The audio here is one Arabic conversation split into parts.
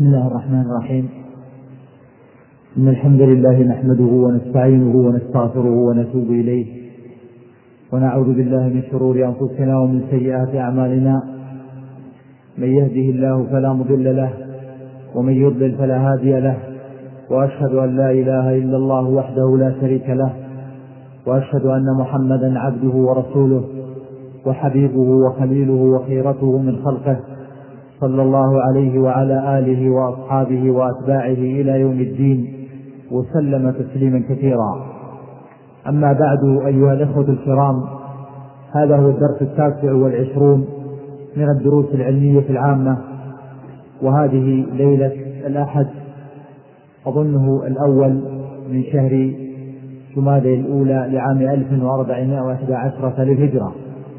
بسم الله الرحمن الرحيم. إن الحمد لله نحمده ونستعينه ونستغفره ونتوب إليه، ونعوذ بالله من شرور أنفسنا ومن سيئات أعمالنا. من يهده الله فلا مضل له، ومن يضلل فلا هادي له، وأشهد أن لا إله إلا الله وحده لا شريك له، وأشهد أن محمدا عبده ورسوله وحبيبه وخليله وخيرته من خلقه، صلى الله عليه وعلى آله وأصحابه وأتباعه إلى يوم الدين، وسلم تسليما كثيرا. أما بعد، أيها الإخوة الكرام، هذا هو الدرس 29 من الدروس العلمية العامة، وهذه ليلة الأحد أظنه الأول من شهر جمادى الأولى لعام 1411 للهجرة.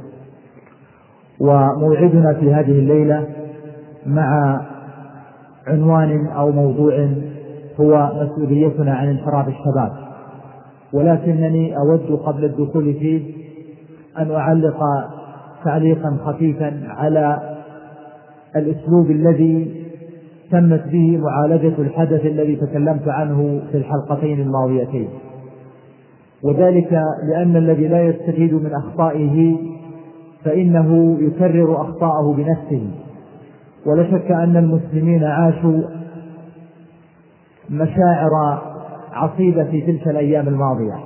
وموعدنا في هذه الليلة مع عنوان أو موضوع هو مسؤوليتنا عن انحراف الشباب، ولكنني أود قبل الدخول فيه أن أعلق تعليقا خفيفا على الأسلوب الذي تمت به معالجة الحدث الذي تكلمت عنه في الحلقتين الماضيتين، وذلك لأن الذي لا يستفيد من أخطائه فإنه يكرر أخطاءه بنفسه. ولا شك أن المسلمين عاشوا مشاعر عصيبة في تلك الأيام الماضية،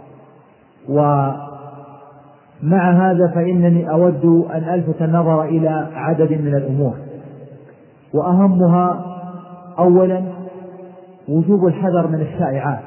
ومع هذا فإنني أود أن ألفت النظر إلى عدد من الأمور، وأهمها أولا وجوب الحذر من الشائعات.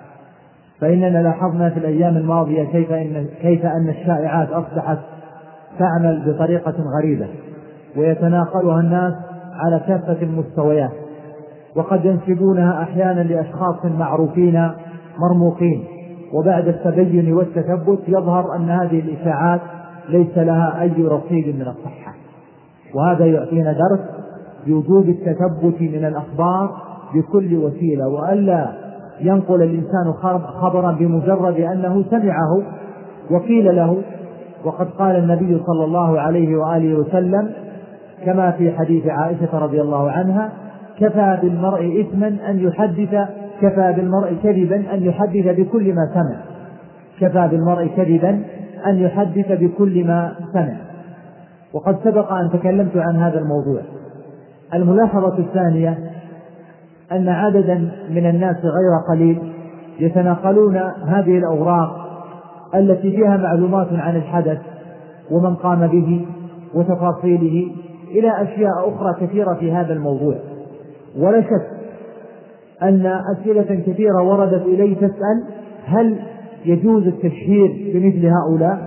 فإننا لاحظنا في الأيام الماضية كيف أن الشائعات أصبحت تعمل بطريقة غريبة، ويتناقلها الناس على كافة المستويات، وقد ينسبونها أحيانا لأشخاص معروفين مرموقين، وبعد التبين والتثبت يظهر أن هذه الإشاعات ليس لها أي رصيد من الصحة. وهذا يعطينا درس بوجوب التثبت من الأخبار بكل وسيلة، وألا ينقل الإنسان خبرا بمجرد أنه سمعه وقيل له. وقد قال النبي صلى الله عليه وآله وسلم كما في حديث عائشة رضي الله عنها: كفى بالمرء إثما أن يحدث، كفى بالمرء كذبا أن يحدث بكل ما سمع، كفى بالمرء كذبا أن يحدث بكل ما سمع. وقد سبق أن تكلمت عن هذا الموضوع. الملاحظة الثانية أن عددا من الناس غير قليل يتناقلون هذه الأوراق التي فيها معلومات عن الحدث ومن قام به وتفاصيله إلى أشياء أخرى كثيرة في هذا الموضوع. ولا شك أن أسئلة كثيرة وردت إلي تسأل: هل يجوز التشهير بمثل هؤلاء؟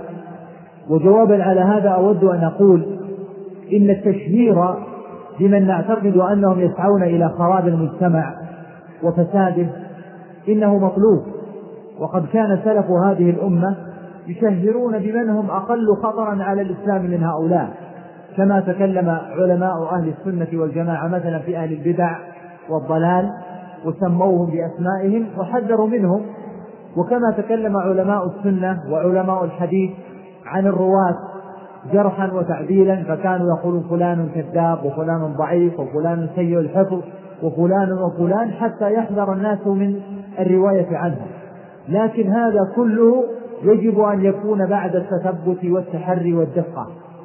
وجوابا على هذا أود أن أقول إن التشهير بمن نعتقد أنهم يسعون إلى خراب المجتمع وفساده إنه مطلوب. وقد كان سلف هذه الأمة يشهرون بمن هم أقل خطرا على الإسلام من هؤلاء، كما تكلم علماء أهل السنة والجماعة مثلا في أهل البدع والضلال وسموهم بأسمائهم وحذروا منهم، وكما تكلم علماء السنة وعلماء الحديث عن الرواة جرحا وتعديلا، فكانوا يقولون فلان كذاب وفلان ضعيف وفلان سيء الحفظ وفلان وفلان، حتى يحذر الناس من الرواية عنه. لكن هذا كله يجب أن يكون بعد التثبت والتحري والدقة،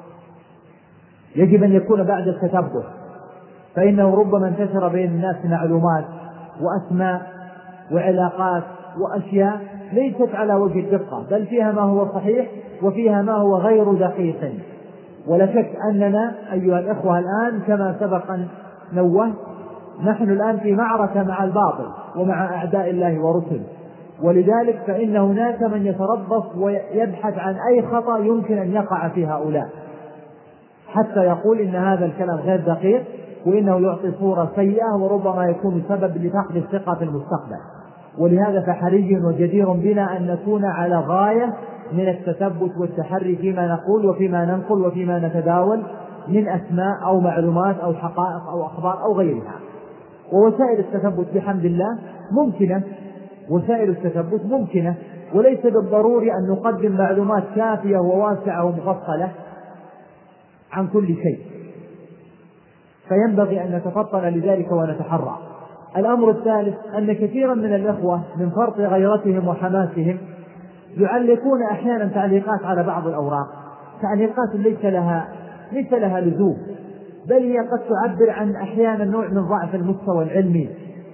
يجب أن يكون بعد التثبت، فإنه ربما انتشر بين الناس معلومات وأسماء وعلاقات وأشياء ليست على وجه الدقة، بل فيها ما هو صحيح وفيها ما هو غير دقيق. ولا شك أننا أيها الأخوة الآن كما سبق أن نوه، نحن الآن في معركة مع الباطل ومع أعداء الله ورسله، ولذلك فإن هناك من يتربص ويبحث عن أي خطأ يمكن أن يقع في هؤلاء، حتى يقول إن هذا الكلام غير دقيق وإنه يعطي صورة سيئة وربما يكون سبب لفقد الثقة في المستقبل. ولهذا فحري وجدير بنا أن نكون على غاية من التثبت والتحري فيما نقول وفيما ننقل وفيما نتداول من أسماء أو معلومات أو حقائق أو أخبار أو غيرها. ووسائل التثبت بحمد الله ممكنة، وسائل التثبت ممكنة، وليس بالضروري أن نقدم معلومات كافية وواسعة ومفصلة عن كل شيء. فينبغي أن نتفطن لذلك ونتحرى. الأمر الثالث أن كثيرا من الإخوة من فرط غيرتهم وحماسهم يعلقون أحيانا تعليقات على بعض الأوراق، تعليقات ليس لها لزوم، بل هي قد تعبر عن أحيانا نوع من ضعف المستوى العلمي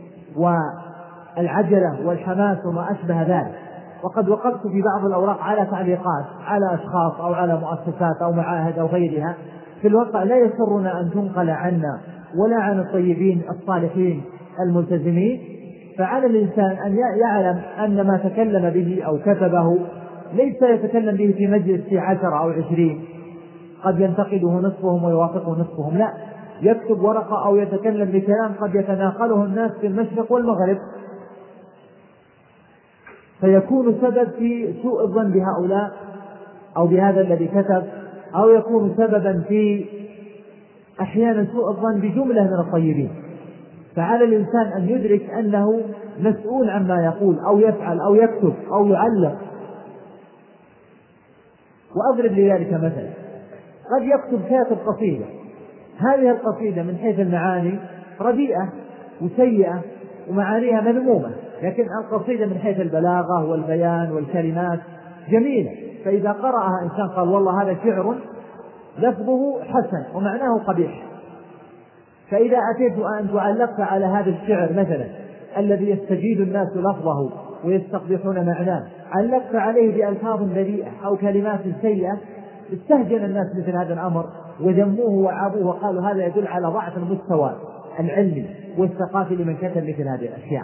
والعجلة والحماس وما أشبه ذلك. وقد وقفت في بعض الأوراق على تعليقات على أشخاص أو على مؤسسات أو معاهد أو غيرها، في الواقع لا يسرنا أن تنقل عنا ولا عن الطيبين الصالحين الملتزمين. فعلى الإنسان أن يعلم أن ما تكلم به أو كتبه ليس يتكلم به في مجلس 10 أو 20 قد ينتقده نصفهم ويوافقه نصفهم، لا، يكتب ورقة أو يتكلم بكلام قد يتناقله الناس في المشرق والمغرب، فيكون سبب في سوء الظن بهؤلاء أو بهذا الذي كتب، أو يكون سببا في أحيانا سوء الظن بجملة من الطيبين. فعلى الإنسان أن يدرك أنه مسؤول عما يقول أو يفعل أو يكتب أو يعلق. وأضرب لذلك مثلا، قد يكتب كاتب قصيدة، هذه القصيدة من حيث المعاني رديئة وسيئة ومعانيها مذمومة، لكن القصيدة من حيث البلاغة والبيان والكلمات جميلة، فإذا قرأها إنسان قال والله هذا شعر لفظه حسن ومعناه قبيح. فإذا أتيت أن تعلقت على هذا الشعر مثلا الذي يستجيد الناس لفظه ويستقبحون معناه، علقت عليه بألفاظ بذيئة أو كلمات سيئة، استهجن الناس مثل هذا الأمر وذموه وعابوه وقالوا هذا يدل على ضعف المستوى العلمي والثقافي لمن كتب مثل هذه الأشياء.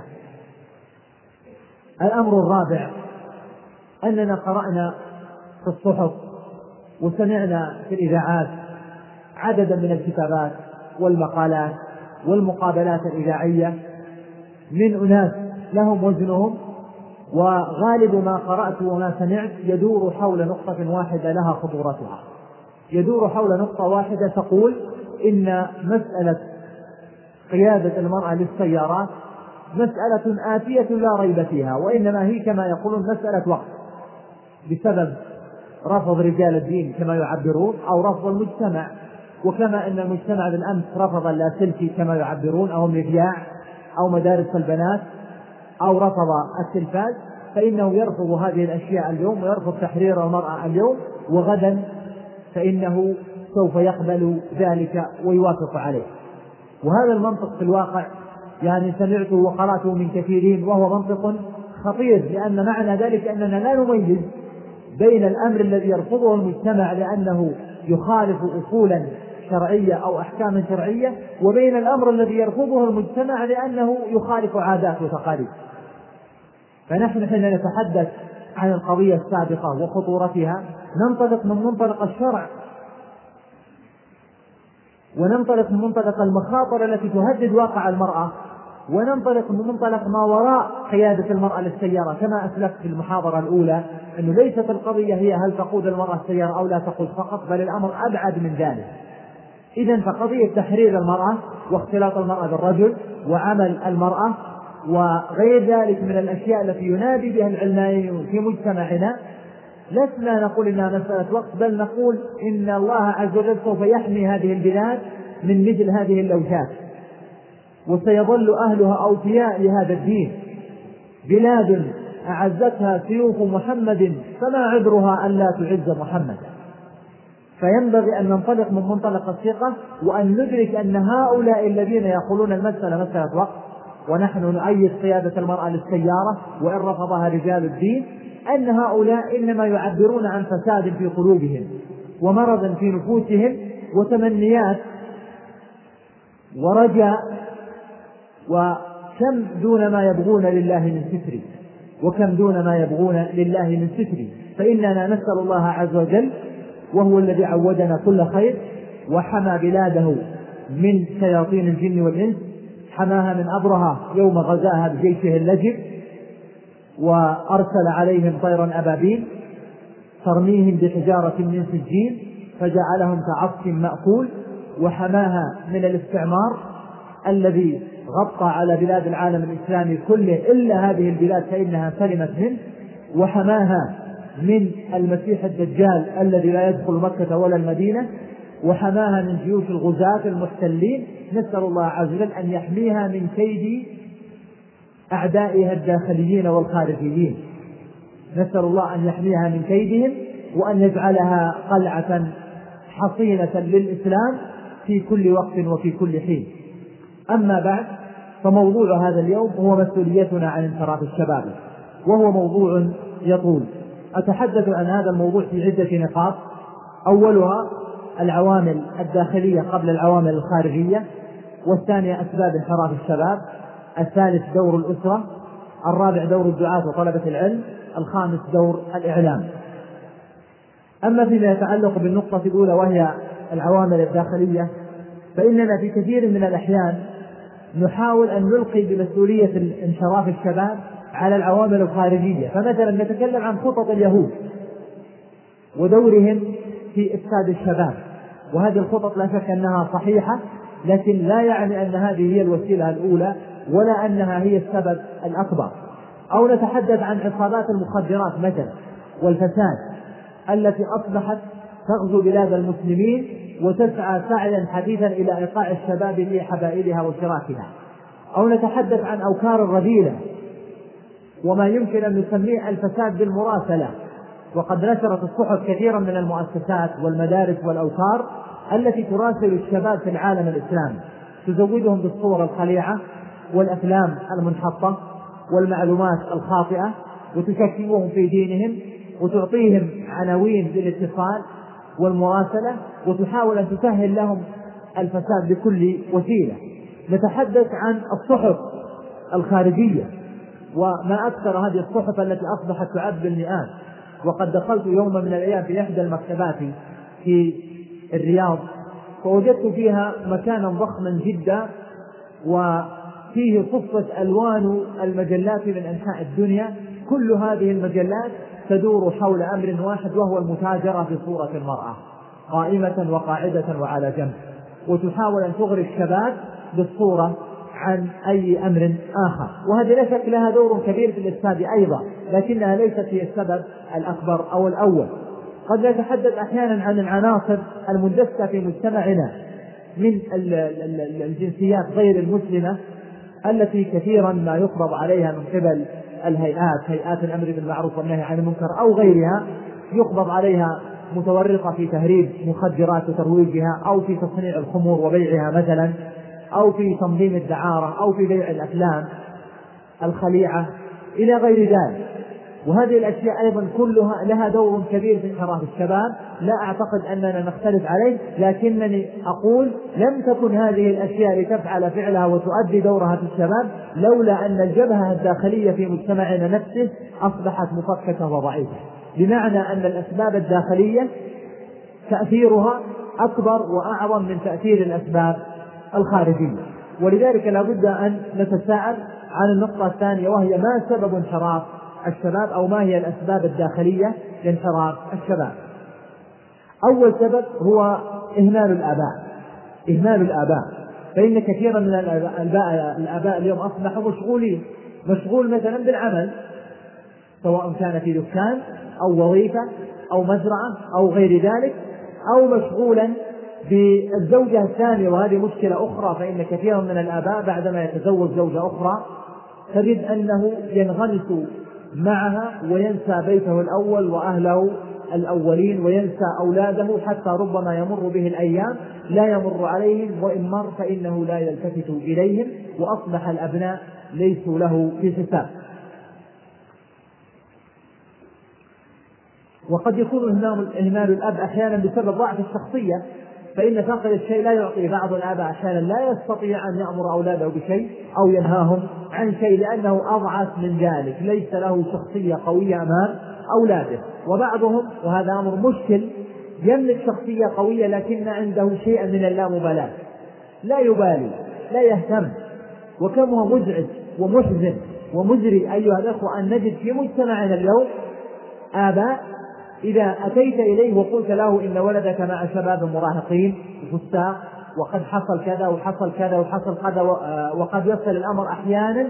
الأمر الرابع أننا قرأنا في الصحف وسمعنا في الإذاعات عددا من الكتابات والمقالات والمقابلات الإذاعية من أناس لهم وزنهم، وغالب ما قرأت وما سمعت يدور حول نقطة واحدة لها خطورتها، يدور حول نقطة واحدة تقول إن مسألة قيادة المرأة للسيارات مسألة آتية لا ريب فيها، وإنما هي كما يقولون مسألة وقت، بسبب رفض رجال الدين كما يعبرون أو رفض المجتمع، وكما أن المجتمع بالأمس رفض اللاسلكي كما يعبرون أو المذياع أو مدارس البنات أو رفض التلفاز، فإنه يرفض هذه الأشياء اليوم ويرفض تحرير المرأة اليوم، وغدا فإنه سوف يقبل ذلك ويوافق عليه. وهذا المنطق في الواقع يعني سمعته وقرأته من كثيرين وهو منطق خطير، لأن معنى ذلك أننا لا نميز بين الأمر الذي يرفضه المجتمع لأنه يخالف أصولا شرعية أو أحكام شرعية، وبين الأمر الذي يرفضه المجتمع لأنه يخالف عادات وتقاليد. فنحن حين نتحدث عن القضية السابقة وخطورتها ننطلق من منطلق الشرع، وننطلق من منطلق المخاطر التي تهدد واقع المرأة، وننطلق من منطلق ما وراء قيادة المرأة للسيارة. كما أسلفت في المحاضرة الأولى أنه ليست القضية هي هل تقود المرأة السيارة أو لا تقود فقط، بل الأمر أبعد من ذلك. إذن فقضية تحرير المرأة واختلاط المرأة بالرجل وعمل المرأة وغير ذلك من الأشياء التي ينادي بها العلمانيون في مجتمعنا لسنا نقول إنها مسألة وقت، بل نقول إن الله عز وجل سوف يحمي هذه البلاد من مثل هذه اللوثات، وسيظل أهلها أوفياء لهذا الدين. بلاد أعزتها سيوف محمد فما عذرها أن لا تعز محمد. فينبغي أن ننطلق من منطلق الثقة، وأن ندرك أن هؤلاء الذين يقولون المسألة مسألة وقت ونحن نؤيد قيادة المرأة للسيارة وإن رفضها رجال الدين، أن هؤلاء إنما يعبرون عن فساد في قلوبهم ومرض في نفوسهم وتمنيات ورجاء، وكم دون ما يبغون لله من ستر، وكم دون ما يبغون لله من ستر. فإننا نسأل الله عز وجل وهو الذي عودنا كل خير وحمى بلاده من شياطين الجن والإنس، حماها من أبرهة يوم غزاها بجيشه اللجب وأرسل عليهم طيرا أبابيل ترميهم بحجارة من سجيل فجعلهم كعصف مأكول، وحماها من الاستعمار الذي غطى على بلاد العالم الإسلامي كله إلا هذه البلاد فإنها سلمت منه، وحماها من المسيح الدجال الذي لا يدخل مكة ولا المدينة، وحماها من جيوش الغزاة المحتلين. نسأل الله عز وجل أن يحميها من كيد أعدائها الداخليين والخارجيين، نسأل الله أن يحميها من كيدهم وأن يجعلها قلعة حصينة للإسلام في كل وقت وفي كل حين. أما بعد، فموضوع هذا اليوم هو مسؤوليتنا عن انحراف الشباب، وهو موضوع يطول. أتحدث عن هذا الموضوع في عدة نقاط: أولها العوامل الداخلية قبل العوامل الخارجية، والثانية أسباب انحراف الشباب، الثالث دور الأسرة، الرابع دور الدعاة وطلبة العلم، الخامس دور الإعلام. أما فيما يتعلق بالنقطة الأولى وهي العوامل الداخلية، فإننا في كثير من الأحيان نحاول أن نلقي بمسؤولية انحراف الشباب على العوامل الخارجية. فمثلا نتكلم عن خطط اليهود ودورهم في إفساد الشباب، وهذه الخطط لا شك أنها صحيحة، لكن لا يعني أن هذه هي الوسيلة الأولى ولا أنها هي السبب الأكبر. أو نتحدث عن عصابات المخدرات مثلا والفساد التي أصبحت تغزو بلاد المسلمين وتسعى سعيا حثيثا إلى إيقاع الشباب في حبائلها وشراكها. أو نتحدث عن أوكار الرذيلة وما يمكن أن نسميه الفساد بالمراسلة، وقد نشرت الصحف كثيرا من المؤسسات والمدارس والأوكار التي تراسل الشباب في العالم الإسلامي، تزودهم بالصور الخليعة والأفلام المنحطة والمعلومات الخاطئة، وتشككهم في دينهم، وتعطيهم عناوين للاتصال والمراسلة، وتحاول أن تسهل لهم الفساد بكل وسيلة. نتحدث عن الصحف الخارجية وما أكثر هذه الصحف التي أصبحت تعد بالمئات. وقد دخلت يوما من الأيام في إحدى المكتبات في الرياض، فوجدت فيها مكانا ضخما جدا وفيه صفة ألوان المجلات من أنحاء الدنيا. كل هذه المجلات تدور حول أمر واحد، وهو المتاجرة بصورة المرأة قائمة وقاعدة وعلى جنب، وتحاول أن تغري الشباب بالصورة عن أي أمر آخر. وهذه لا شك لها دور كبير في الإفساد أيضا، لكنها ليست هي السبب الأكبر أو الأول. قد نتحدث أحيانا عن العناصر المندسة في مجتمعنا من الجنسيات غير المسلمة التي كثيرا ما يفرض عليها من قبل الهيئات، هيئات الأمر بالمعروف والنهي عن المنكر أو غيرها، يقبض عليها متورطة في تهريب مخدرات وترويجها، أو في تصنيع الخمور وبيعها مثلا، أو في تنظيم الدعارة، أو في بيع الأفلام الخليعة إلى غير ذلك. وهذه الأشياء أيضا كلها لها دور كبير في انحراف الشباب، لا أعتقد أننا نختلف عليه، لكنني أقول لم تكن هذه الأشياء لتفعل فعلها وتؤدي دورها في الشباب لولا أن الجبهة الداخلية في مجتمعنا نفسه أصبحت مفككة وضعيفة، بمعنى أن الأسباب الداخلية تأثيرها أكبر وأعظم من تأثير الأسباب الخارجية. ولذلك لا بد أن نتساءل عن النقطة الثانية، وهي ما سبب انحراف الشباب، أو ما هي الأسباب الداخلية لانحراف الشباب. أول سبب هو إهمال الآباء. فإن كثيرا من الآباء اليوم أصبحوا مشغول مثلا بالعمل، سواء كان في دكان أو وظيفة أو مزرعة أو غير ذلك، أو مشغولا بالزوجة الثانية، وهذه مشكلة أخرى. فإن كثيرا من الآباء بعدما يتزوج زوجة أخرى تجد أنه ينغمس معها وينسى بيته الأول وأهله الأولين، وينسى أولاده، حتى ربما يمر به الأيام لا يمر عليهم، وإن مر فإنه لا يلتفت إليهم، وأصبح الأبناء ليسوا له في حساب. وقد يكون إهمال الأب أحيانا بسبب ضعف الشخصية، فإن فاقد الشيء لا يعطي. بعض الآباء أحيانا لا يستطيع أن يأمر أولاده بشيء أو ينهاهم عن شيء لأنه أضعف من ذلك، ليس له شخصية قوية أمام أولاده. وبعضهم، وهذا أمر مشكل، يملك شخصية قوية لكن عنده شيء من اللامبالاة، لا يبالي، لا يهتم. وكم هو مزعج ومحزن ومزري أيها الأخوة أن نجد في مجتمعنا اليوم آباء إذا أتيت إليه وقلت له إن ولدك مع شباب مراهقين فساق، وقد حصل كذا وحصل كذا وحصل كذا، وقد يصل الأمر أحيانا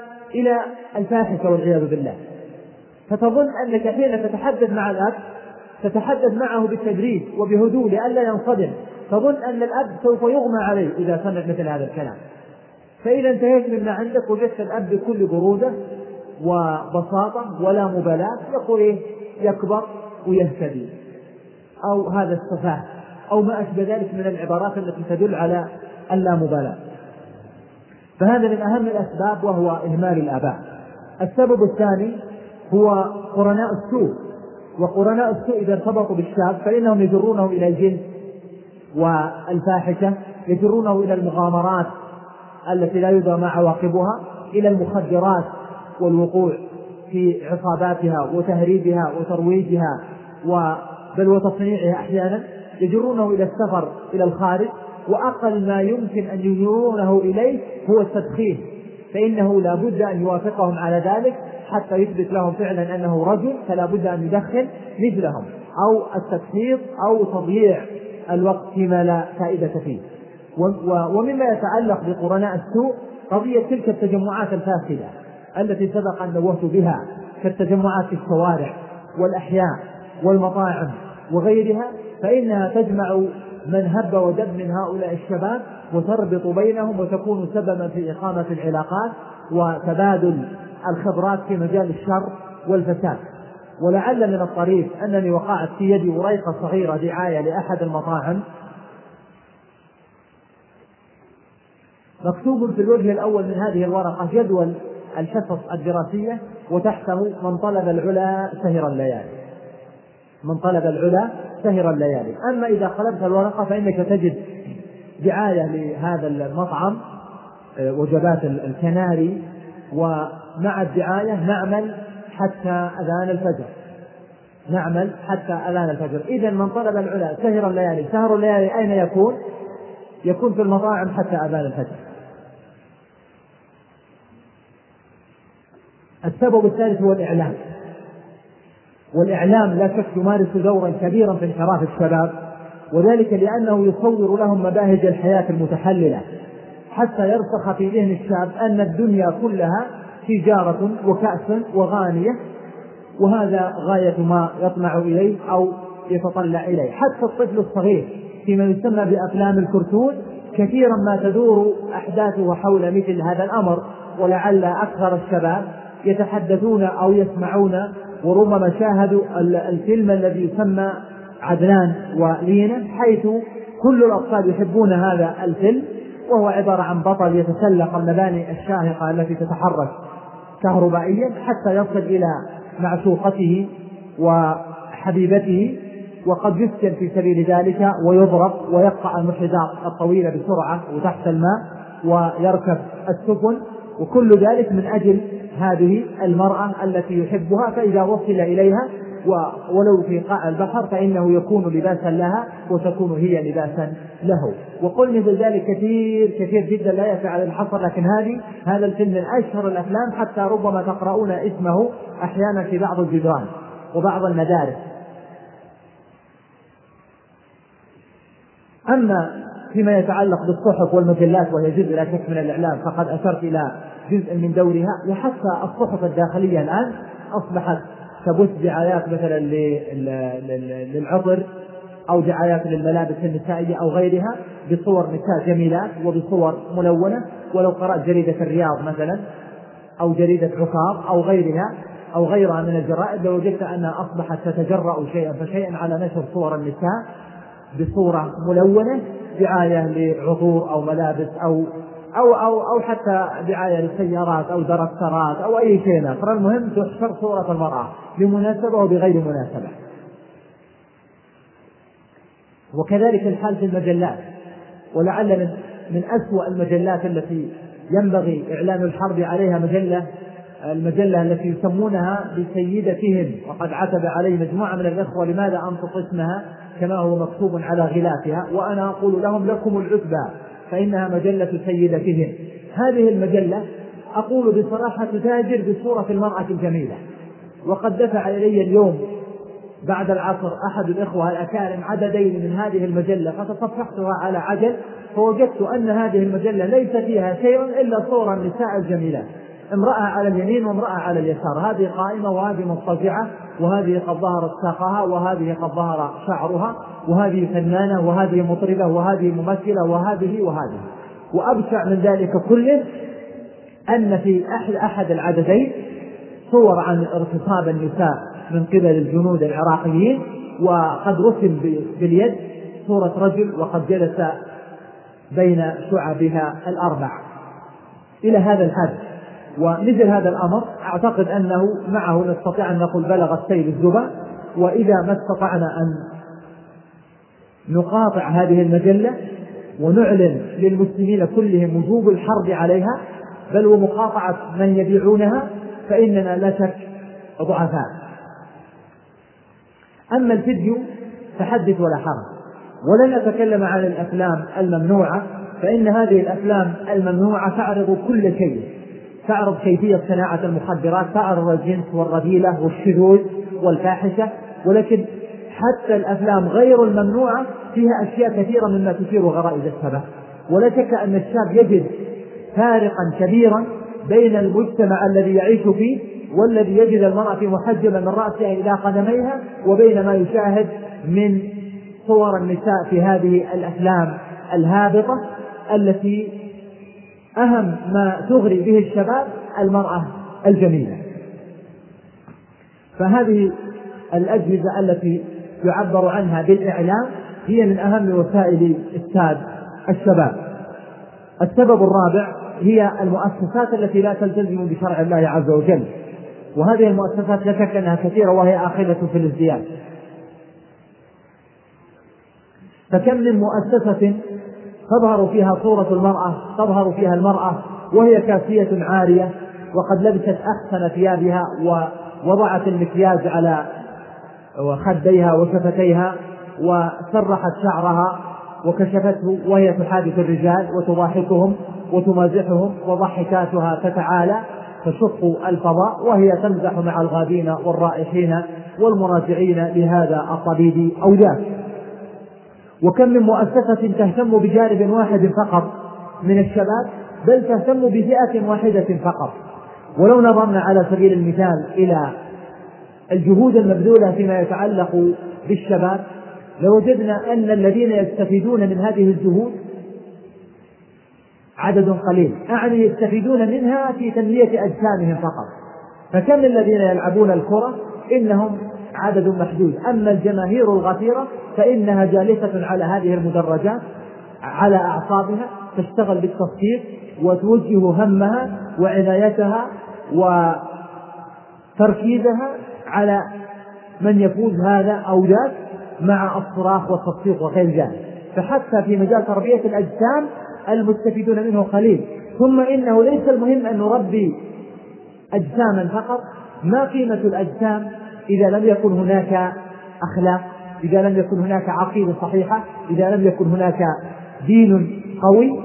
إلى الفاحشة والعياذ بالله، فتظن أنك حين تتحدث مع الأب تتحدث معه بالتدريج وبهدوء لئلا ينصدم، تظن أن الأب سوف يغمى عليه إذا سمع مثل هذا الكلام. فإذا انتهيت مما عندك وجدت الأب بكل برودة وبساطة ولا مبالاة يقول إيه؟ يكبر ويهتدي، أو هذا السفاه، أو ما أشبه ذلك من العبارات التي تدل على اللامبالاة. فهذا من أهم الأسباب وهو إهمال الآباء. السبب الثاني هو قرناء السوء، وقرناء السوء إذا ارتبطوا بالشاب فإنهم يجرونه إلى الجنس والفاحشة، يجرونه إلى المغامرات التي لا يدرى ما عواقبها، إلى المخدرات والوقوع في عصاباتها وتهريبها وترويجها بل وتصنيعها أحيانا، يجرونه إلى السفر إلى الخارج، وأقل ما يمكن أن يجرونه إليه هو التدخين، فإنه لا بد أن يوافقهم على ذلك حتى يثبت لهم فعلا أنه رجل، فلا بد أن يدخن مثلهم، أو التكفير أو تضييع الوقت فيما لا فائدة فيه. ومما يتعلق بقرناء السوء قضية تلك التجمعات الفاسدة التي سبق أن نوهت بها، كالتجمعات في الشوارع والأحياء والمطاعم وغيرها، فإنها تجمع من هب ودب من هؤلاء الشباب وتربط بينهم وتكون سببا في إقامة العلاقات وتبادل الخبرات في مجال الشر والفساد. ولعل من الطريف أنني وقعت في يدي وريقة صغيرة دعاية لأحد المطاعم، مكتوب في الوجه الأول من هذه الورقة جدول الحصص الدراسية، وتحته من طلب العلا سهر الليالي، من طلب العلا سهر الليالي. أما إذا قلبت الورقة فإنك تجد دعاية لهذا المطعم وجبات الكناري، ومع الدعاية نعمل حتى أذان الفجر، نعمل حتى أذان الفجر. إذن من طلب العلا سهر الليالي، سهر الليالي أين يكون؟ يكون في المطاعم حتى أذان الفجر. السبب الثالث هو الإعلام، والإعلام لا شك يمارس دورا كبيرا في انحراف الشباب، وذلك لأنه يصور لهم مباهج الحياة المتحللة حتى يرسخ في ذهن الشاب أن الدنيا كلها تجارة وكأس وغانية، وهذا غاية ما يطمع إليه أو يتطلع إليه. حتى الطفل الصغير فيما يسمى بأفلام الكرتون كثيرا ما تدور أحداثه حول مثل هذا الأمر، ولعل أكثر الشباب يتحدثون أو يسمعون وربما شاهدوا الفيلم الذي يسمى عدنان ولينا، حيث كل الأطفال يحبون هذا الفيلم، وهو عبارة عن بطل يتسلق المباني الشاهقة التي تتحرك كهربائيا حتى يصل إلى معشوقته وحبيبته، وقد يسكن في سبيل ذلك ويضرب ويقطع المحيطات الطويلة بسرعة وتحت الماء ويركب السفن، وكل ذلك من أجل هذه المرأة التي يحبها، فإذا وصل إليها ولو في قاع البحر فإنه يكون لباسا لها وتكون هي لباسا له. وقل مثل ذلك كثير جدا لا يسع على الحصر، لكن هذا الفيلم من أشهر الأفلام، حتى ربما تقرؤون اسمه أحيانا في بعض الجدران وبعض المدارس. أما فيما يتعلق بالصحف والمجلات وهي جزء لا شك من الإعلام، فقد أشرت إلى جزء من دورها، وحتى الصحف الداخلية الآن أصبحت تبث دعايات مثلا للعطر أو دعايات للملابس النسائية أو غيرها بصور نساء جميلات وبصور ملونة. ولو قرأت جريدة الرياض مثلا أو جريدة عكاظ أو غيرها من الجرائد لوجدت أنها أصبحت تتجرأ شيئا فشيئا على نشر صور النساء بصورة ملونة، دعاية لعطور أو ملابس أو حتى دعاية للسيارات أو دركترات أو أي شيء آخر، المهم تحشر صورة المرأة بمناسبة وبغير مناسبة. وكذلك الحال في المجلات، ولعل من أسوأ المجلات التي ينبغي إعلان الحرب عليها المجلة التي يسمونها بسيدتهم، وقد عتب عليه مجموعة من الإخوة لماذا أنطق اسمها كما هو مكتوب على غلافها، وأنا أقول لهم لكم العتبى فإنها مجلة سيدتهم. هذه المجلة أقول بصراحة تتاجر بصورة المرأة الجميلة، وقد دفع إلي اليوم بعد العصر أحد الإخوة الأكارم عددين من هذه المجلة، فتصفحتها على عجل فوجدت أن هذه المجلة ليس فيها شيء إلا صور النساء الجميلة، امرأة على اليمين وامرأة على اليسار، هذه قائمة وهذه مضطجعة وهذه قد ظهرت ساقها، وهذه قد ظهر شعرها، وهذه فنانة، وهذه مطربة، وهذه ممثلة، وهذه. وأبشع من ذلك كله أن في أحد العددين صور عن اغتصاب النساء من قبل الجنود العراقيين، وقد رسم باليد صورة رجل وقد جلس بين شعبها الأربع إلى هذا الحد. ومثل هذا الأمر أعتقد أنه معه نستطيع أن نقول بلغ السيل الزبا، وإذا ما استطعنا أن نقاطع هذه المجلة ونعلن للمسلمين كلهم وجوب الحرب عليها بل ومقاطعة من يبيعونها فإننا لا شك ضعفاء. أما الفيديو فحدث ولا حرج. ولن أتكلم عن الأفلام الممنوعة، فإن هذه الأفلام الممنوعة تعرض كل شيء، تعرض كيفية صناعة المخدرات، تعرض الجنس والرذيلة والشذوذ والفاحشة، ولكن حتى الأفلام غير الممنوعة فيها أشياء كثيرة مما تثير غرائز الشباب. ولا شك أن الشاب يجد فارقا كبيرا بين المجتمع الذي يعيش فيه والذي يجد المرأة محجبة من رأسها إلى قدميها، وبين ما يشاهد من صور النساء في هذه الأفلام الهابطة التي أهم ما تغري به الشباب المرأة الجميلة. فهذه الأجهزة التي يعبر عنها بالإعلام هي من أهم وسائل إفساد الشباب. السبب الرابع هي المؤسسات التي لا تلتزم بشرع الله عز وجل، وهذه المؤسسات لا شك أنها كثيرة وهي آخذة في الازدياد. فكم من مؤسسة تظهر فيها صورة المرأة، تظهر فيها المرأة وهي كاسية عارية وقد لبست أحسن ثيابها ووضعت المكياج على خديها وشفتيها وسرحت شعرها وكشفته وهي تحادث الرجال وتضاحكهم وتمازحهم، وضحكاتها تتعالى تشق الفضاء وهي تمزح مع الغادين والرائحين والمراجعين لهذا الطبيب أو ذاك. وكم من مؤسسة تهتم بجانب واحد فقط من الشباب، بل تهتم بفئة واحدة فقط. ولو نظرنا على سبيل المثال إلى الجهود المبذولة فيما يتعلق بالشباب لوجدنا أن الذين يستفيدون من هذه الجهود عدد قليل، أعني يستفيدون منها في تنمية أجسامهم فقط. فكم الذين يلعبون الكرة إنهم عدد محدود، أما الجماهير الغفيرة فإنها جالسة على هذه المدرجات على أعصابها تشتغل بالتصفيق وتوجه همها وعنايتها وتركيزها على من يفوز هذا أو ذاك مع الصراخ والتصفيق وغير ذلك. فحتى في مجال تربية الأجسام المستفيدون منه قليل. ثم إنه ليس المهم أن نربي أجساما فقط، ما قيمة الأجسام إذا لم يكن هناك أخلاق، إذا لم يكن هناك عقيدة صحيحة، إذا لم يكن هناك دين قوي.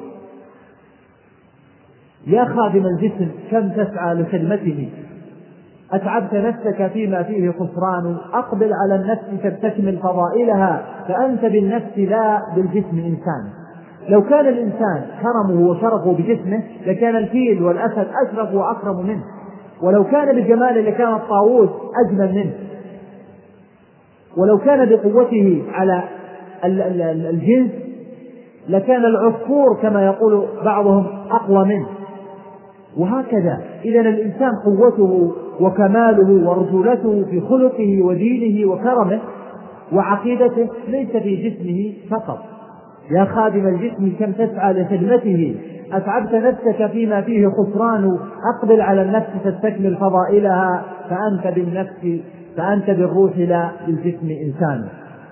يا خادم الجسم كم تسعى لخدمته، أتعبت نفسك فيما فيه خسران، أقبل على النفس تستكمل فضائلها، فأنت بالنفس لا بالجسم إنسان. لو كان الإنسان كرمه وشرفه بجسمه لكان الفيل والأسد أشرف وأكرم منه، ولو كان بالجمال لكان الطاووس أجمل منه، ولو كان بقوته على الجنس لكان العصفور كما يقول بعضهم أقوى منه، وهكذا. إذن الإنسان قوته وكماله ورجولته في خلقه ودينه وكرمه وعقيدته ليس في جسمه فقط. يا خادم الجسم كم تسعى لخدمته، أتعبت نفسك فيما فيه خسران، أقبل على النفس تستكمل فضائلها، فأنت بالروح لا بالجسم إنسان.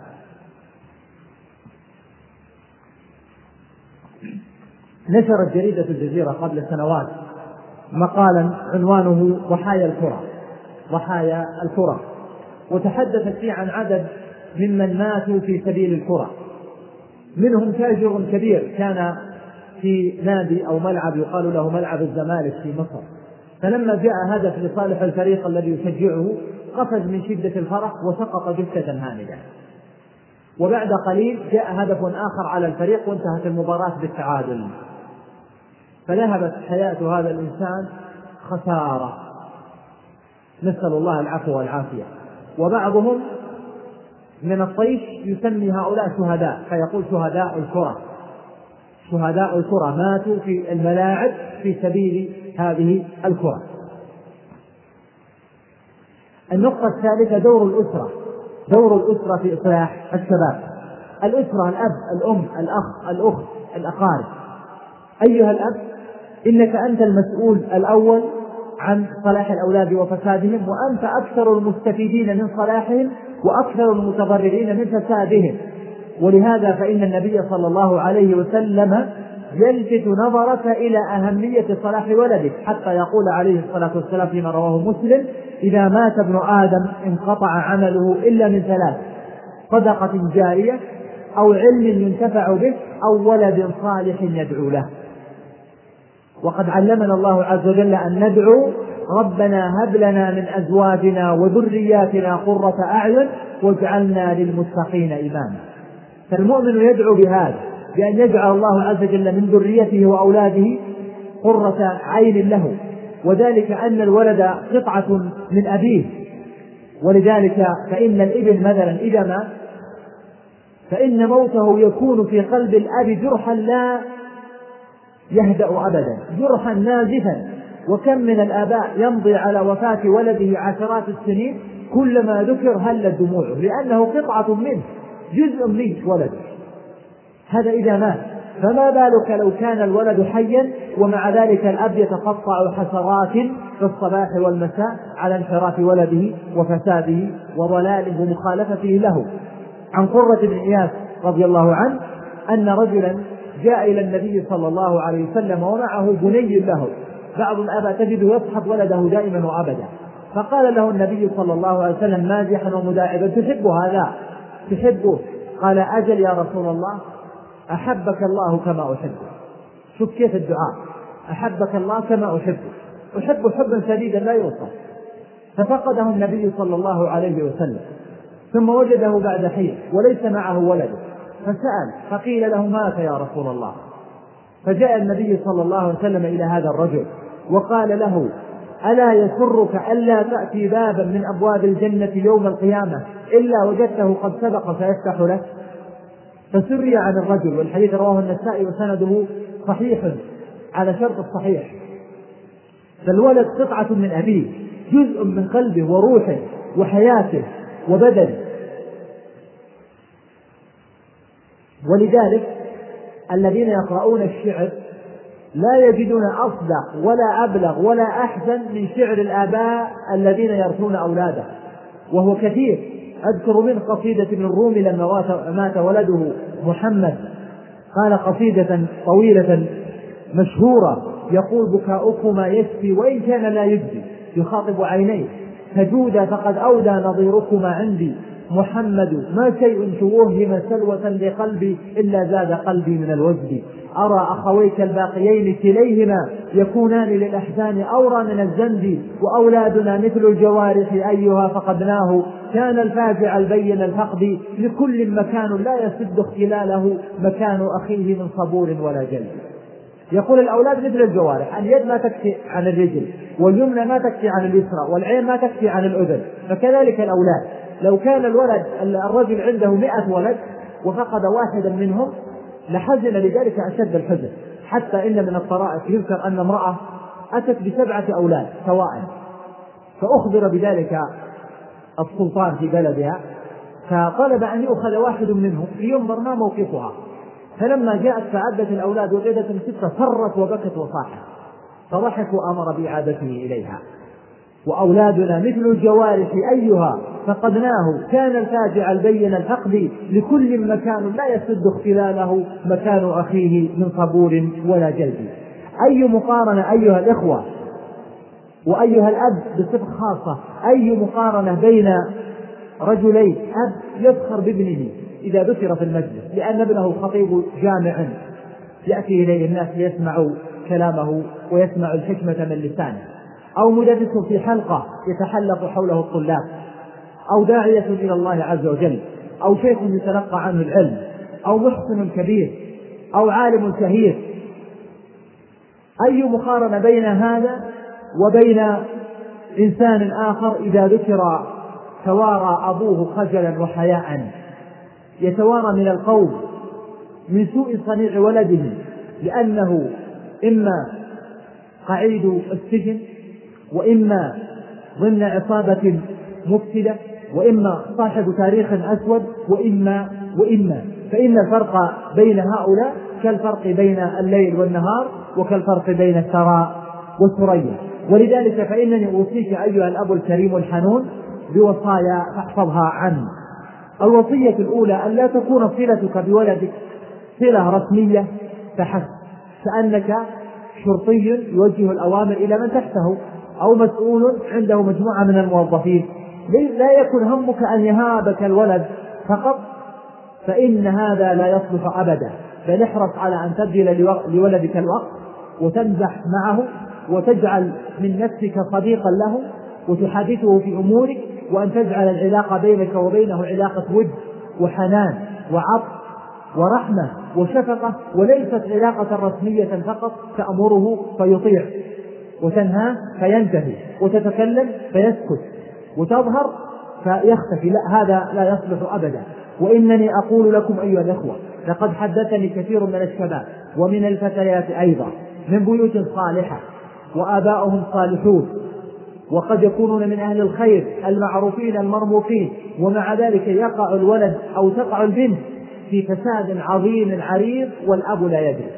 نشرت جريدة الجزيرة قبل سنوات مقالا عنوانه ضحايا الكرة، وتحدثت فيه عن عدد ممن ماتوا في سبيل الكرة. منهم تاجر كبير كان في نادي أو ملعب يقال له ملعب الزمالك في مصر، فلما جاء هدف لصالح الفريق الذي يشجعه قفز من شدة الفرح وسقط جثة هامدة، وبعد قليل جاء هدف آخر على الفريق وانتهت المباراة بالتعادل، فذهبت حياة هذا الإنسان خسارة. نسأل الله العفو والعافية. وبعضهم من الطيش يسمي هؤلاء شهداء، فيقول شهداء الكرة، شهداء الكرة ماتوا في الملاعب في سبيل هذه الكرة. النقطة الثالثة دور الأسرة، دور الأسرة في إصلاح الشباب. الأسرة الأب، الأم، الأخ، الأخت، الأقارب. أيها الأب، إنك أنت المسؤول الأول عن صلاح الأولاد وفسادهم، وأنت أكثر المستفيدين من صلاحهم وأكثر المتضررين من فسادهم. ولهذا فإن النبي صلى الله عليه وسلم يلفت نظرك إلى أهمية صلاح ولدك، حتى يقول عليه الصلاة والسلام فيما رواه مسلم: إذا مات ابن آدم انقطع عمله إلا من ثلاث: صدقة جارية، أو علم ينتفع به، أو ولد صالح يدعو له. وقد علمنا الله عز وجل أن ندعو: ربنا هب لنا من أزواجنا وذرياتنا قرة أعين واجعلنا للمتقين إماما. فالمؤمن يدعو بهذا، بأن يجعل الله عز وجل من ذريته وأولاده قرة عين له، وذلك أن الولد قطعة من أبيه. ولذلك فإن الابن مثلا إذا مات فإن موته يكون في قلب الأب جرحا لا يهدأ أبدا، جرحا نازفا. وكم من الآباء يمضي على وفاة ولده عشرات السنين كلما ذكر هلت دموعه، لأنه قطعة منه، جزء منه ولده. هذا إذا مات، فما بالك لو كان الولد حيا ومع ذلك الأب يتقطع حسرات في الصباح والمساء على انحراف ولده وفساده وضلاله ومخالفته له. عن قرة بن إياس رضي الله عنه أن رجلا جاء إلى النبي صلى الله عليه وسلم ومعه بني له. بعض الآباء تجده يصحب ولده دائما وأبدا، فقال له النبي صلى الله عليه وسلم مازحا ومداعبا: تحب هذا؟ تحبه؟ قال: أجل يا رسول الله، أحبك الله كما أحبه. شوف كيف الدعاء: أحبك الله كما أحبه، أحب حبا شديدا لا يوصف. ففقده النبي صلى الله عليه وسلم، ثم وجده بعد حين وليس معه ولد، فسأل فقيل له: مات يا رسول الله. فجاء النبي صلى الله عليه وسلم إلى هذا الرجل وقال له: ألا يسرك ألا تأتي بابا من أبواب الجنة يوم القيامة إلا وجدته قد سبق فيفتح لك؟ فسري عن الرجل، والحديث رواه النسائي وسنده صحيح على شرط الصحيح. فالولد قطعة من أبيه، جزء من قلبه وروحه وحياته وبدنه. ولذلك الذين يقرؤون الشعر لا يجدون أصدق ولا أبلغ ولا أحسن من شعر الآباء الذين يرثون أولاده، وهو كثير. أذكر من قصيدة ابن الرومي لما مات ولده محمد، قال قصيدة طويلة مشهورة يقول: بكاؤكما يشفي وإن كان لا يجزي، يخاطب عينيه: فجودا فقد أودى نظيركما عندي، محمد ما شيء توهم سلوة لقلبي إلا زاد قلبي من الوجد، أرى أخويك الباقيين كليهما يكونان للأحزان أورى من الذنب، وأولادنا مثل الجوارح أيها فقدناه، كان الفاجع البين الفقد، لكل مكان لا يسد اختلاله مكان أخيه من صبور ولا جلد. يقول الأولاد مثل الجوارح، اليد ما تكفي عن الرجل، واليمنى ما تكفي عن اليسرى، والعين ما تكفي عن الأذن، فكذلك الأولاد. لو كان الرجل عنده 100 ولد وفقد واحدا منهم لحزن لذلك أشد الحزن. حتى إن من الطرائف يذكر أن امرأة أتت ب7 أولاد سواء، فأخبر بذلك السلطان في بلدها، فطلب أن يؤخذ واحد منهم لينظر ما موقفها. فلما جاءت فعدت الأولاد وجدت 6 فرت وبكت وصاحت، فضحك وأمر بإعادته إليها. وأولادنا مثل الجوارح أيها فقدناه، كان الفاجع البين الفقد، لكل مكان لا يسد اختلاله مكان أخيه من صبور ولا جلد. أي مقارنة أيها الإخوة وأيها الأب بصفة خاصة، أي مقارنة بين رجلين، أب يفخر بابنه إذا ذكر في المجلس لأن ابنه خطيب جامع يأتي إليه الناس ليسمعوا كلامه ويسمع الحكمة من لسانه، أو مدرس في حلقة يتحلق حوله الطلاب، أو داعية إلى الله عز وجل، أو شيخ يتلقى عنه العلم، أو محسن كبير، أو عالم شهير. أي مقارنة بين هذا وبين إنسان آخر إذا ذكر توارى أبوه خجلا وحياء، يتوارى من القوم من سوء صنيع ولده، لأنه إما قعيد السجن، وإما ضمن عصابة مفسدة، وإما صاحب تاريخ أسود، وإما فإن الفرق بين هؤلاء كالفرق بين الليل والنهار، وكالفرق بين الثرى والثريا. ولذلك فإنني أوصيك أيها الأب الكريم الحنون بوصايا فاحفظها عنه. الوصية الأولى أن لا تكون صلتك بولدك صلة رسمية فحسب، كأنك شرطي يوجه الأوامر إلى من تحته، أو مسؤول عنده مجموعة من الموظفين. لا يكن همك أن يهابك الولد فقط، فإن هذا لا يصلح أبدا، بل احرص على أن تبذل لولدك الوقت، وتمزح معه، وتجعل من نفسك صديقا له، وتحدثه في أمورك، وأن تجعل العلاقة بينك وبينه علاقة ود وحنان وعطف ورحمة وشفقة، وليست علاقة رسمية فقط تأمره فيطيع، وتنهى فينتهي، وتتكلم فيسكت، وتظهر فيختفي. لا، هذا لا يصلح أبدا. وإنني أقول لكم أيها الأخوة، لقد حدثني كثير من الشباب ومن الفتيات أيضا من بيوت صالحة وآباؤهم صالحون، وقد يكونون من أهل الخير المعروفين المرموقين، ومع ذلك يقع الولد أو تقع البنت في فساد عظيم عريض والأب لا يدري.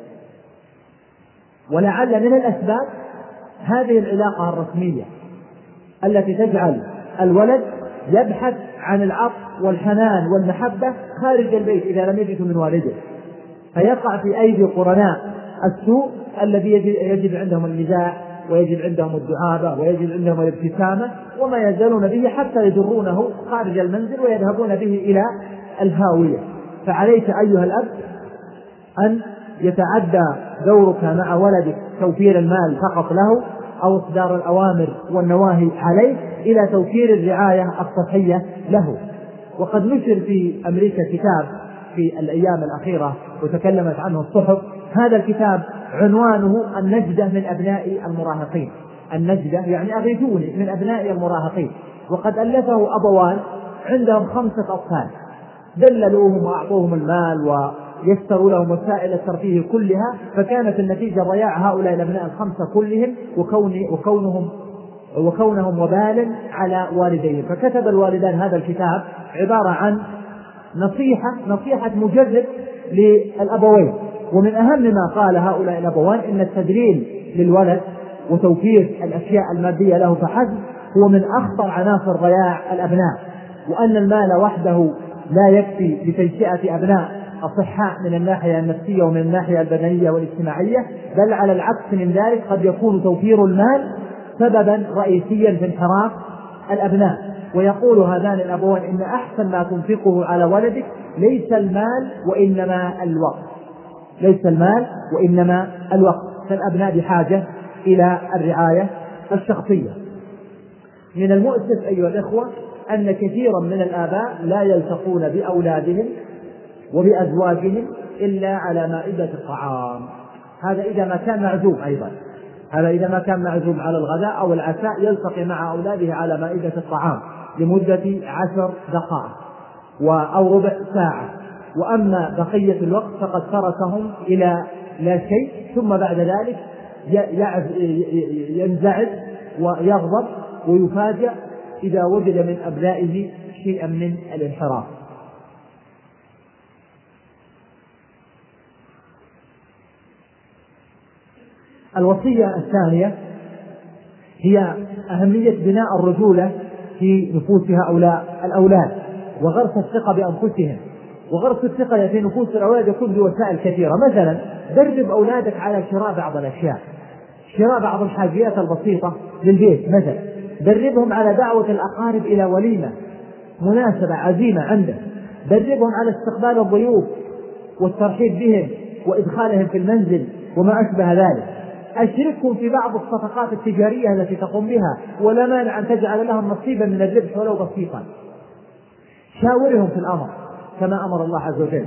ولعل من الأسباب هذه العلاقة الرسمية التي تجعل الولد يبحث عن العطف والحنان والمحبة خارج البيت إذا لم يجد من والده، فيقع في أيدي قرناء السوء الذي يجد عندهم المزاح، ويجد عندهم الدعابة، ويجد عندهم الابتسامة، وما يزالون به حتى يجرونه خارج المنزل ويذهبون به إلى الهاوية. فعليك أيها الأب أن يتعدى دورك مع ولدك توفير المال فقط له، أو إصدار الأوامر والنواهي عليه، إلى توفير الرعاية الصحية له. وقد نشر في أمريكا كتاب في الأيام الأخيرة وتكلمت عنه الصحف. هذا الكتاب عنوانه النجدة من أبناء المراهقين. النجدة يعني أغيثوني من أبناء المراهقين. وقد ألفه أبوان عندهم 5 أطفال، دللوهم وأعطوهم المال ويسروا لهم وسائل الترفيه كلها، فكانت النتيجة ضياع هؤلاء الأبناء 5 كلهم وكونهم وبال على والديهم. فكتب الوالدان هذا الكتاب عبارة عن نصيحة مجرد للأبوين. ومن أهم ما قال هؤلاء الأبوان إن التدليل للولد وتوفير الأشياء المادية له فحسب هو من أخطر عناصر ضياع الأبناء، وأن المال وحده لا يكفي لتنشئة أبناء أصحاء من الناحية النفسية ومن الناحية البدنية والاجتماعية، بل على العكس من ذلك قد يكون توفير المال سببا رئيسيا في انحراف الأبناء. ويقول هذان الأبوان إن أحسن ما تنفقه على ولدك ليس المال وإنما الوقت، ليس المال وإنما الوقت. فالأبناء بحاجة إلى الرعاية الشخصية. من المؤسف أيها الإخوة أن كثيرا من الآباء لا يلتقون بأولادهم وبأزواجهم إلا على مائدة الطعام. هذا إذا ما كان معزوم، أيضا هذا إذا ما كان معزوم على الغداء أو العشاء يلتقي مع أولاده على مائدة الطعام لمدة 10 دقائق أو ربع ساعة، وأما بقية الوقت فقد تركهم إلى لا شيء، ثم بعد ذلك ينزعج ويغضب ويفاجأ إذا وجد من أبنائه شيئا من الانحراف. الوصية الثانية هي أهمية بناء الرجولة في نفوس هؤلاء الأولاد، وغرس الثقة بأنفسهم. وغرس الثقة في نفوس الأولاد يكون بوسائل كثيرة. مثلا درب أولادك على شراء بعض الأشياء، شراء بعض الحاجيات البسيطة للبيت. مثلا دربهم على دعوة الأقارب إلى وليمة، مناسبة عزيمة عنده. دربهم على استقبال الضيوف والترحيب بهم وإدخالهم في المنزل وما أشبه ذلك. أشركهم في بعض الصفقات التجارية التي تقوم بها، ولا مانع أن تجعل لهم نصيبا من الربح ولو بسيطا. شاورهم في الأمر كما أمر الله عز وجل.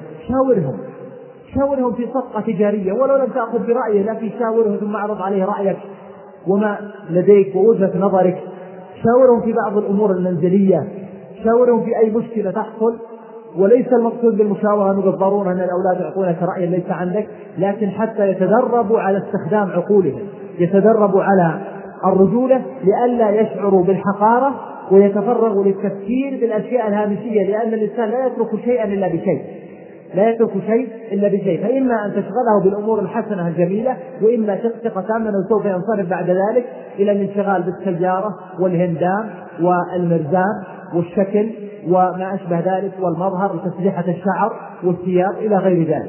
شاورهم في صفقة تجارية ولو لم تأخذ برأيه، لكن شاورهم ثم أعرض عليه رأيك وما لديك ووجهة نظرك، شاورهم في بعض الأمور المنزلية، شاورهم في أي مشكلة تحصل. وليس المقصود بالمشاورة أنه بالضرورة أن الأولاد يعطونك رأيا ليس عندك، لكن حتى يتدربوا على استخدام عقولهم، يتدربوا على الرجولة لئلا يشعروا بالحقارة ويتفرغوا للتفكير بالأشياء الهامشية، لأن الإنسان لا يترك شيئا إلا بشيء، لا يترك شيء إلا بشيء، فإما أن تشغله بالأمور الحسنة الجميلة، وإما ثقة تامة أنه سوف ينصرف بعد ذلك إلى الانشغال بالسيارة والهندام والمرزام والشكل وما أشبه ذلك والمظهر وتسريحة الشعر والثياب إلى غير ذلك.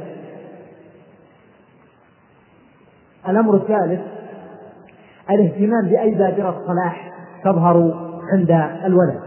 الأمر الثالث الاهتمام بأي بادرة صلاح تظهر عند الولد.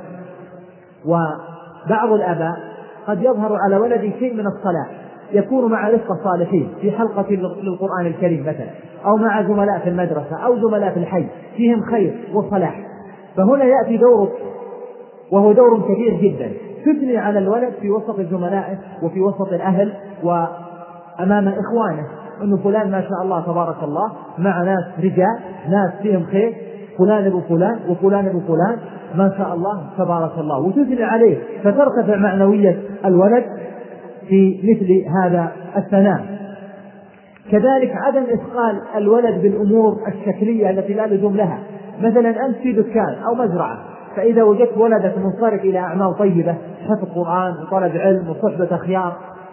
وبعض الآباء قد يظهر على ولده شيء من الصلاح، يكون مع رفقة صالحين في حلقة للقرآن الكريم مثلا، أو مع زملاء في المدرسة أو زملاء في الحي فيهم خير وصلاح، فهنا يأتي دورك وهو دور كبير جدا، تثني على الولد في وسط زملائه وفي وسط الأهل وأمام إخوانه أنه فلان ما شاء الله تبارك الله مع ناس رجال، ناس فيهم خير، فلان ابو فلان وفلان ابو فلان ما شاء الله تبارك الله، وتثني عليه، فترتفع معنوية الولد في مثل هذا الثناء. كذلك عدم إثقال الولد بالأمور الشكلية التي لا لزوم لها، مثلا أنت في دكان أو مزرعة، فإذا وجدت ولدك منصرف إلى أعمال طيبة، حفظ قرآن وطلب علم وصحبة أخيار،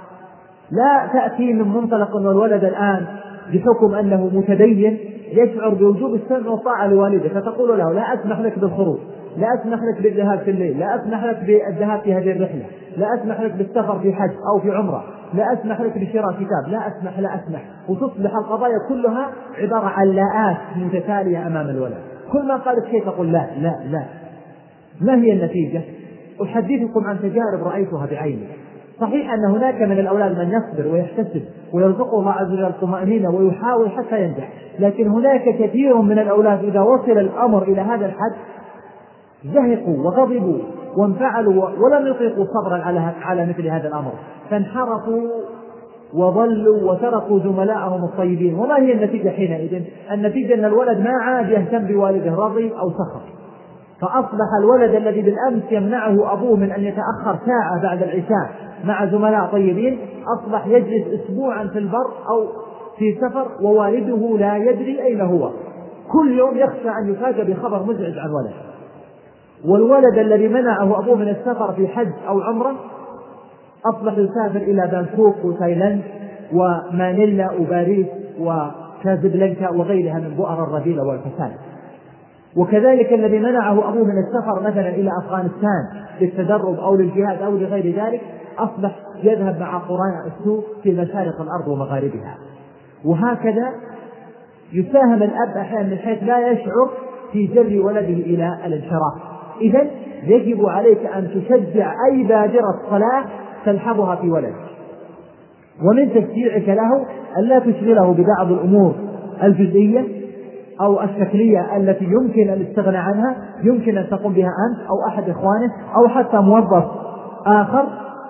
لا تأتي من منطلق أن الولد الآن بحكم أنه متدين يشعر بوجوب السمع والطاعة لوالده، فتقول له لا أسمح لك بالخروج، لا أسمح لك بالذهاب في الليل، لا أسمح لك بالذهاب في هذه الرحلة، لا أسمح لك بالسفر في حج أو في عمرة، لا أسمح لك بشراء كتاب، لا أسمح، وتصبح القضايا كلها عبارة عن لاءات متتالية أمام الولد. كل ما قالت شيء تقول لا لا لا. ما هي النتيجة؟ أحدثكم عن تجارب رأيتها بعيني. صحيح أن هناك من الأولاد من يصبر ويحتسب ويرزقه الله عز وجل الطمأنينة ويحاول حتى ينجح، لكن هناك كثير من الأولاد إذا وصل الأمر إلى هذا الحد زهقوا وغضبوا وانفعلوا ولم يطيقوا صبرا على مثل هذا الأمر، فانحرفوا وضلوا وتركوا زملائهم الطيبين. وما هي النتيجة حينئذ؟ النتيجة أن الولد ما عاد يهتم بوالده رضي أو سخط، فأصبح الولد الذي بالأمس يمنعه أبوه من أن يتأخر ساعة بعد العشاء مع زملاء طيبين، أصبح يجلس أسبوعا في البر أو في سفر ووالده لا يدري أين هو، كل يوم يخشى أن يفاجأ بخبر مزعج عن ولد. والولد الذي منعه أبوه من السفر في حج أو عمرة أصبح يسافر إلى بانكوك وتايلاند ومانيلا وباريس وكازابلانكا وغيرها من بؤر الرذيلة والفساد. وكذلك الذي منعه أبوه من السفر مثلا إلى أفغانستان للتدرب أو للجهاد أو لغير ذلك أصبح يذهب مع قراء السوق في مشارق الأرض ومغاربها. وهكذا يساهم الأب أحيانا من حيث لا يشعر في جر ولده إلى الانحراف. إذن يجب عليك أن تشجع أي بادرة صلاح تلحظها في ولدك، ومن تشجيعك له ألا تشغله ببعض الأمور الجزئية أو الشكلية التي يمكن الاستغناء عنها، يمكن أن تقوم بها أنت أو أحد إخوانه أو حتى موظف آخر،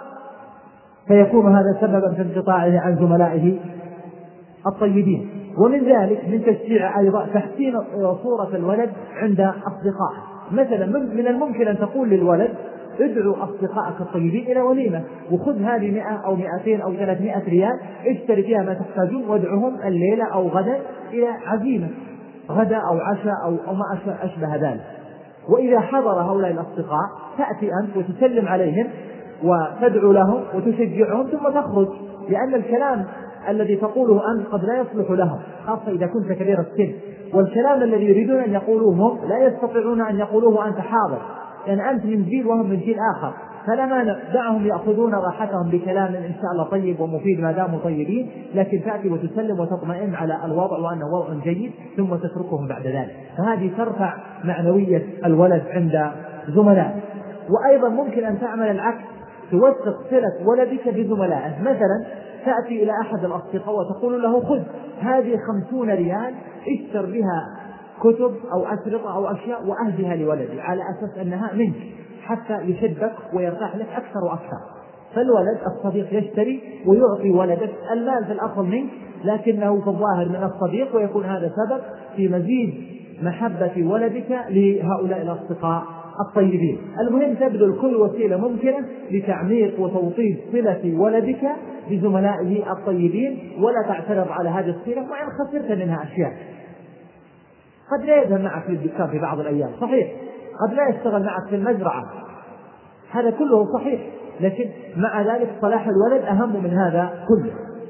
فيكون هذا سببا في انقطاعه عن زملائه الطيبين. ومن ذلك من تشجيع أيضا تحسين صورة الولد عند أصدقائه. مثلا من الممكن أن تقول للولد ادعو أصدقائك الطيبين إلى وليمة، وخذ هذه 100 أو 200 أو 300 ريال اشتري فيها ما تحتاجون، وادعوهم الليلة أو غدا إلى عزيمة غدا أو عشاء أو ما أشبه ذلك. وإذا حضر هؤلاء الأصدقاء تأتي أنت وتسلم عليهم وتدعو لهم وتشجعهم ثم تخرج، لأن الكلام الذي تقوله أنت قد لا يصلح لهم، خاصة إذا كنت كبير السن، والكلام الذي يريدون أن يقولوه هم لا يستطيعون أن يقولوه وأنت حاضر، لأن أنت من جيل وهم من جيل آخر، فلا مانع دعهم يأخذون راحتهم بكلام إن شاء الله طيب ومفيد ما داموا طيبين، لكن تأتي وتسلم وتطمئن على الوضع وأنه وضع جيد ثم تتركهم بعد ذلك، فهذه ترفع معنوية الولد عند زملائه. وأيضا ممكن أن تعمل العكس، توثق صلة ولدك بزملائه. مثلا تأتي إلى أحد الأصدقاء وتقول له خذ هذه 50 ريال اشتر بها كتب أو أشرطة أو أشياء وأهدها لولدي، على أساس أنها منك حتى يحبك ويرتاح لك أكثر وأكثر. فالولد الصديق يشتري ويعطي ولدك المال في الأصل منك، لكنه في الظاهر من الصديق، ويكون هذا سبب في مزيد محبة ولدك لهؤلاء الأصدقاء الطيبين. المهم تبذل كل وسيلة ممكنة لتعميق وتوطيد صلة ولدك بزملائه الطيبين، ولا تعترض على هذه الصلة وإن خسرت منها أشياء. قد لا يذهب معك للدكان في بعض الأيام، صحيح، قد لا يشتغل معك في المزرعة، هذا كله صحيح، لكن مع ذلك صلاح الولد أهم من هذا كله.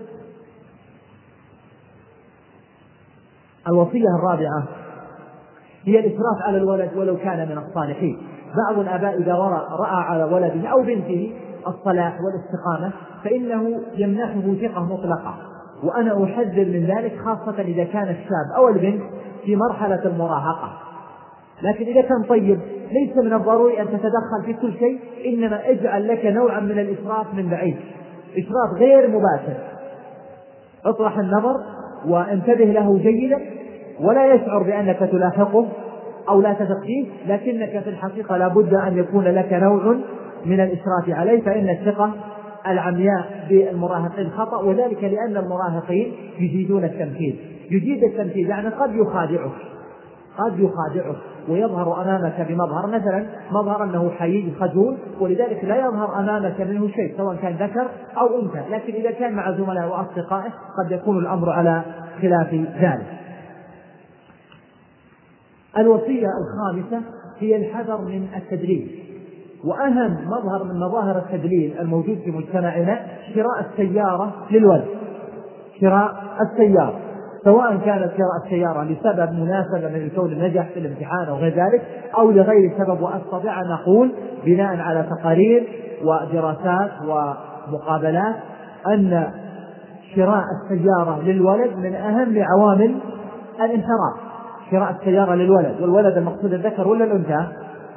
الوصية الرابعة هي الإشراف على الولد ولو كان من الصالحين. بعض الآباء إذا رأى على ولده أو بنته الصلاح والاستقامة فإنه يمنحه ثقة مطلقة، وأنا أحذر من ذلك خاصة إذا كان الشاب أو البنت في مرحلة المراهقة. لكن إذا كان طيب ليس من الضروري أن تتدخل في كل شيء، إنما اجعل لك نوعا من الإشراف من بعيد، إشراف غير مباشر، اطرح النظر وانتبه له جيدا، ولا يشعر بأنك تلاحقه أو لا تثق فيه، لكنك في الحقيقة لا بد أن يكون لك نوع من الإشراف عليه، فإن الثقة العمياء بالمراهقين خطأ، وذلك لأن المراهقين يجيدون التمثيل. يجيد التمثيل يعني قد يخادعك ويظهر أمامك بمظهر، مثلا مظهر أنه حيي خجول، ولذلك لا يظهر أمامك منه شيء سواء كان ذكر أو أنثى، لكن إذا كان مع زملائه وأصدقائه قد يكون الأمر على خلاف ذلك. الوصية الخامسة هي الحذر من التدليل، وأهم مظهر من مظاهر التدليل الموجود في مجتمعنا شراء السيارة للولد. شراء السيارة سواء كانت شراء السيارة لسبب مناسبة من الكون النجح في الامتحان أو غير ذلك، أو لغير سبب، وأستطيع أن أقول بناء على تقارير ودراسات ومقابلات أن شراء السيارة للولد من أهم عوامل الانحراف. شراء السيارة للولد، والولد المقصود الذكر ولا الأنثى؟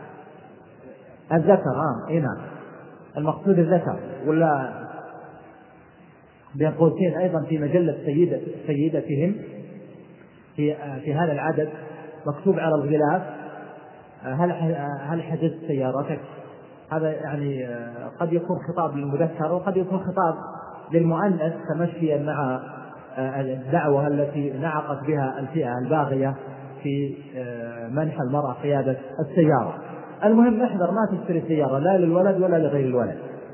الذكر، هنا المقصود الذكر، ولا بين قوسين أيضا في مجلة سيدتهم في هذا العدد مكتوب على الغلاف هل حجزت سيارتك؟ هذا يعني قد يكون خطاب للمذكر وقد يكون خطاب للمؤنث تمشيا مع الدعوة التي نعقت بها الفئة الباغية في منح المرأة قيادة السيارة. المهم احذر ما تشتري سيارة لا للولد ولا لغير الولد.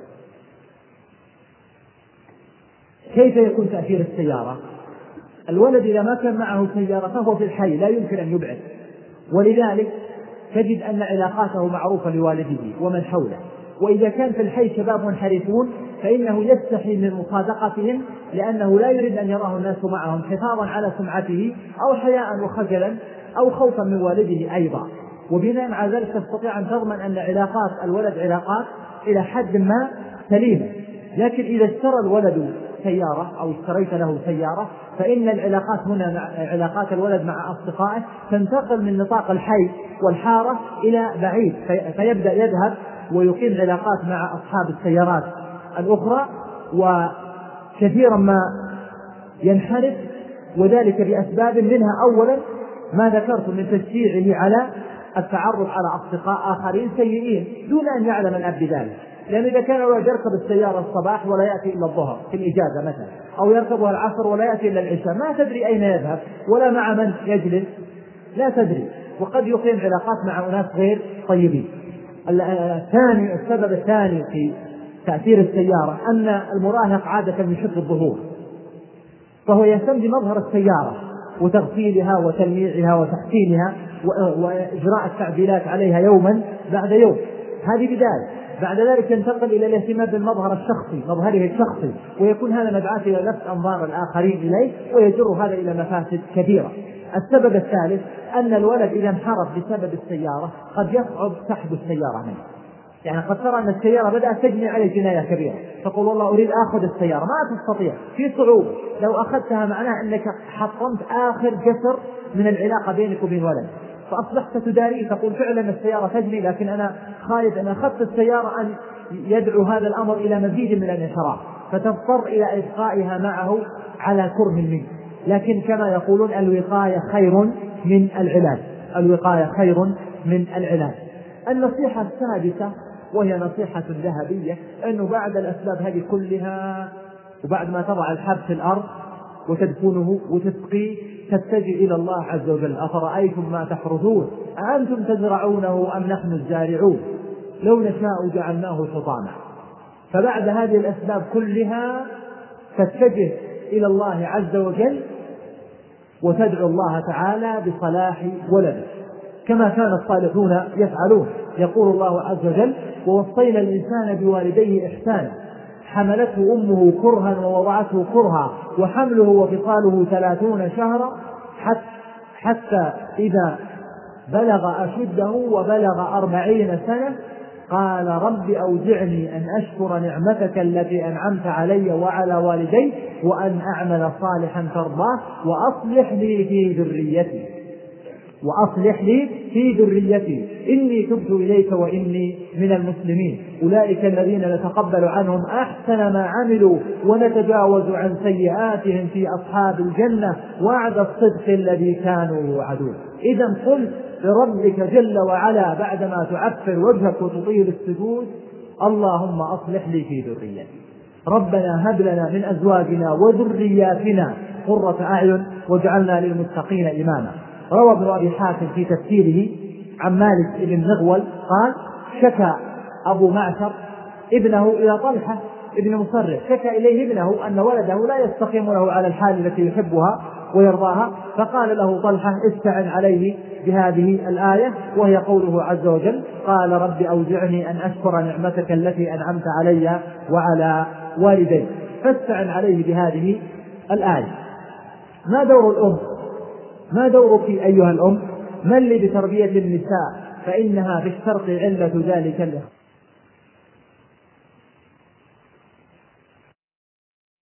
كيف يكون تأثير السيارة؟ الولد إذا ما كان معه سيارة فهو في الحي لا يمكن أن يبعد، ولذلك تجد أن علاقاته معروفة لوالده ومن حوله، وإذا كان في الحي شباب منحرفون فإنه يستحي من مصادقتهم، لأنه لا يريد أن يراه الناس معهم حفاظا على سمعته أو حياء وخجلا أو خوفا من والده أيضا. وبناء على ذلك تستطيع أن تضمن أن علاقات الولد علاقات إلى حد ما سليمة. لكن إذا اشترى الولد سيارة أو اشتريت له سيارة فإن العلاقات هنا مع علاقات الولد مع أصدقائه تنتقل من نطاق الحي والحارة إلى بعيد، فيبدأ يذهب ويقيم علاقات مع أصحاب السيارات الأخرى، وكثيرا ما ينحرف، وذلك بأسباب منها أولا ما ذكرت من تشجيعه على التعرف على أصدقاء آخرين سيئين دون أن يعلم الأب بذلك. لأن إذا كان الولد يركب السيارة الصباح ولا يأتي إلا الظهر في الإجازة مثلا، أو يركبها العصر ولا يأتي إلا العشاء، ما تدري أين يذهب ولا مع من يجلس، لا تدري، وقد يقيم علاقات مع أناس غير طيبين. السبب الثاني في تأثير السيارة أن المراهق عادة يشق الظهور، فهو يهتم بمظهر السيارة وتغسيلها وتلميعها وتحسينها وإجراء التعديلات عليها يوما بعد يوم، هذه بداية. بعد ذلك ينتقل إلى الاهتمام بالمظهر الشخصي، مظهره الشخصي، ويكون هذا مدعاة إلى لفت أنظار الآخرين إليه، ويجر هذا إلى مفاسد كبيرة. السبب الثالث أن الولد إذا انحرف بسبب السيارة قد يصعب سحب السيارة منه، يعني قد ترى أن السيارة بدأت تجني عليه جناية كبيرة، تقول والله أريد أخذ السيارة، ما تستطيع، في صعوبة، لو أخذتها معناه أنك حطمت آخر جسر من العلاقة بينك وبين ولد، فأصبحت تداري، تقول فعلا السيارة تجري لكن أنا خايف أن أخذت السيارة أن يدعو هذا الأمر إلى مزيد من الانحراف، فتضطر إلى إبقائها معه على كره منه. لكن كما يقولون الوقاية خير من العلاج، الوقاية خير من العلاج. النصيحة السادسة وهي نصيحة ذهبية، أنه بعد الأسباب هذه كلها وبعد ما تضع الحب في الأرض وتدفنه وتسقيه تتجه إلى الله عز وجل: أفرأيتم ما تحرثون أأنتم تزرعونه أم نحن الزارعون لو نشاء جعلناه حطاما. فبعد هذه الأسباب كلها تتجه إلى الله عز وجل وتدعو الله تعالى بصلاح ولده كما كان الصالحون يفعلون. يقول الله عز وجل: ووصينا الإنسان بوالديه إحسانا حملته أمه كرها ووضعته كرها وحمله وفصاله 30 شهرا حتى إذا بلغ أشده وبلغ 40 سنة قال: رب أوزعني أن أشكر نعمتك التي أنعمت علي وعلى والدي وأن أعمل صالحا ترضاه وأصلح لي في ذريتي إني تبت إليك وإني من المسلمين. أولئك الذين نتقبل عنهم أحسن ما عملوا ونتجاوز عن سيئاتهم في أصحاب الجنة وعد الصدق الذي كانوا يوعدون. إذا قل لربك جل وعلا بعدما تعفر وجهك وتطيل السجود: اللهم أصلح لي في ذريتي، ربنا هب لنا من أزواجنا وذرياتنا قرة أعين واجعلنا للمتقين إماما. روى ابن أبي حاتم في تفسيره عن مالك بن مغول قال: شكى أبو معشر ابنه إلى طلحة ابن مصرف، شكى إليه ابنه أن ولده لا يستقيم له على الحال التي يحبها ويرضاها، فقال له طلحة: استعن عليه بهذه الآية وهي قوله عز وجل: قال رب أوزعني أن أشكر نعمتك التي أنعمت علي وعلى والدي. فاستعن عليه بهذه الآية. ما دور الأم؟ ما دورك أيها الأم؟ من لي بتربية النساء فإنها في الشرق علة ذلك